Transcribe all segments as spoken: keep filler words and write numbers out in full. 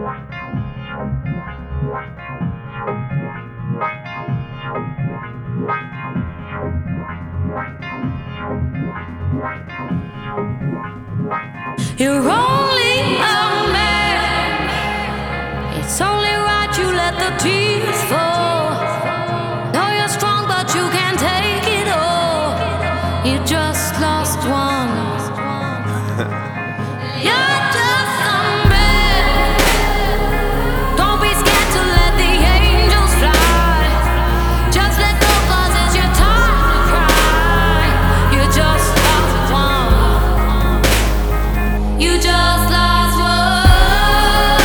You're only a man. It's only right you let the tears fall. Know you're strong, but you can't take it all. You just lost one. You're just a man. Don't be scared to let the angels fly. Just let go, 'cause it's your time to cry. You just lost one. You just lost one.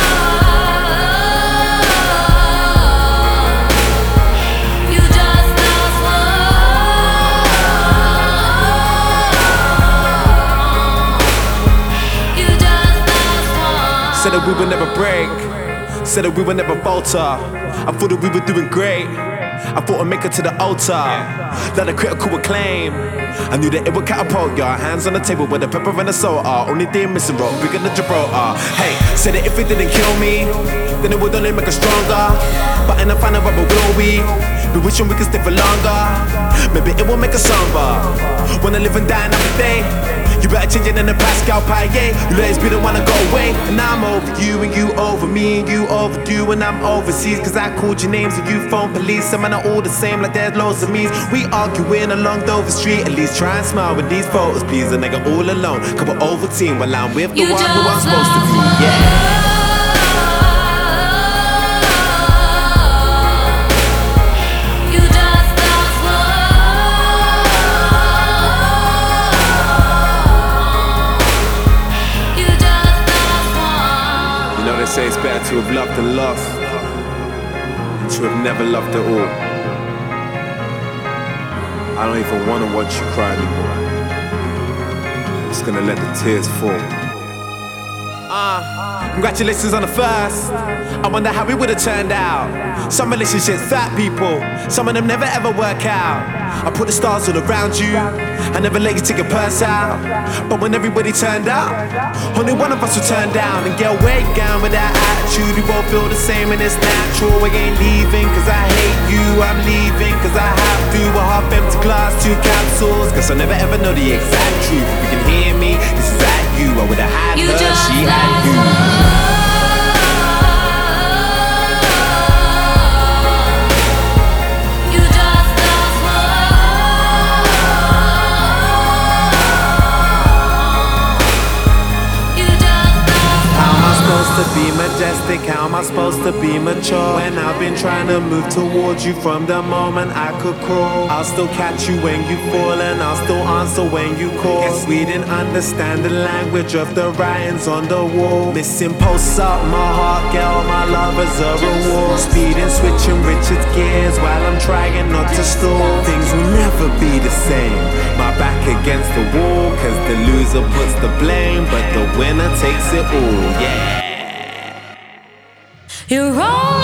You just lost one. You just lost one. Said that we would never break, said that we would never falter. I thought that we were doing great, I thought I'd make it to the altar. Let a critical acclaim, I knew that it would catapult ya. Hands on the table where the pepper and the salt are. Only thing missing rope, bigger than Gibraltar. Hey, said that if it didn't kill me, then it would only make us stronger. But in the final rubber, will we be wishing we could stay for longer? Maybe it will make us somber. When I live and die every day, you better change it in the Pascal Paye. You let us be the one to go away. And I'm over you and you over me and you overdue and I'm overseas. Cause I called your names and you phone police. Some men are all the same like there's loads of me's. We arguing along Dover Street. At least try and smile with these photos, please. A nigga all alone, couple over team while I'm with the You one who I'm just supposed to be. lost Yeah. You just lost one. You just lost one. You know they say it's better to have loved than lost, than to have never loved at all. I don't even wanna watch you cry anymore. I'm just gonna let the tears fall. Uh, congratulations on the first. I wonder how it would've turned out. Some relationships, fat people, some of them never ever work out. I put the stars all around you, I never let you take your purse out. But when everybody turned out, only one of us will turn down. And get way down with that attitude. We both feel the same and it's natural. I ain't leaving cause I hate you, I'm leaving cause I have to. A half empty glass, two capsules. Guess I'll never ever know the exact truth. If you can hear me, this is at you. I would've had You her, just she had lost you. You just lost one. You just lost How am I supposed to be majestic? How am I supposed to be mature? When I've been trying to move towards you from the moment I could crawl. I'll still catch you when you fall and I'll still answer when you call. Guess we didn't understand the language of the writings on the wall. Missing posts up my heart, girl, my love is a reward. Speeding, switching Richard's gears while I'm trying not to stall. Things will never be the same. My back against the wall, cause the loser puts the blame, but the winner takes it all, yeah. You're wrong.